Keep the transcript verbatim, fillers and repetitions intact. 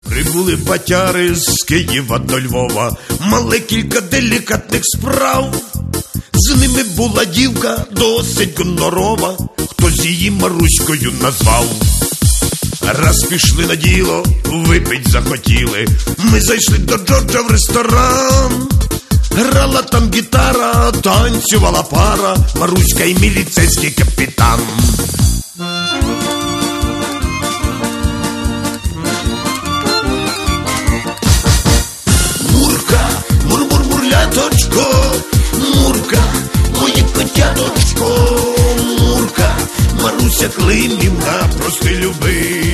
Прибули батяри з Києва до Львова, мали кілька делікатних справ. З ними була дівка досить гонорова, хтось її Маруською назвав. Раз пішли на діло, випить захотіли, ми зайшли до Джорджа в ресторан. Грала там гітара, танцювала пара, Маруська і міліцейський капітан. Мурка, мур-мур-мурляточко, Мурка, моє котяточко, Мурка, Маруся Климівна, прости люби.